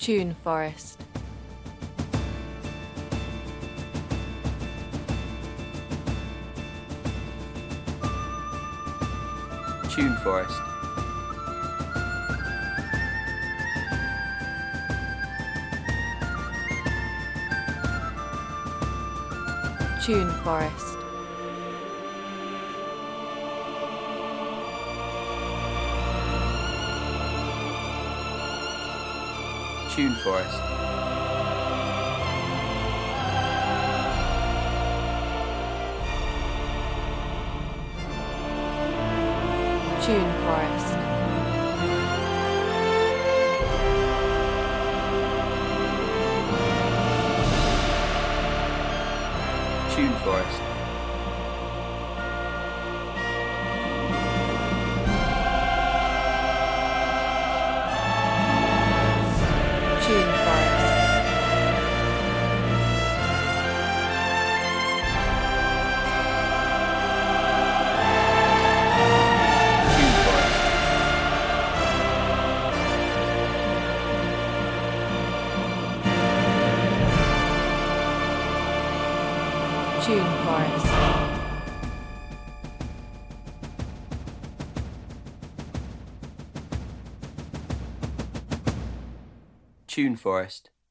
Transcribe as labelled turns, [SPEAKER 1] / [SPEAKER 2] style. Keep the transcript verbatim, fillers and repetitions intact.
[SPEAKER 1] Tune Forest.
[SPEAKER 2] Tune Forest.
[SPEAKER 1] Tune Forest.
[SPEAKER 2] Tune Forest.
[SPEAKER 1] Tune Forest.
[SPEAKER 2] Tune Forest.
[SPEAKER 1] Tune Forest.
[SPEAKER 2] Tune Forest.
[SPEAKER 1] Tune Forest.
[SPEAKER 2] Tune Forest.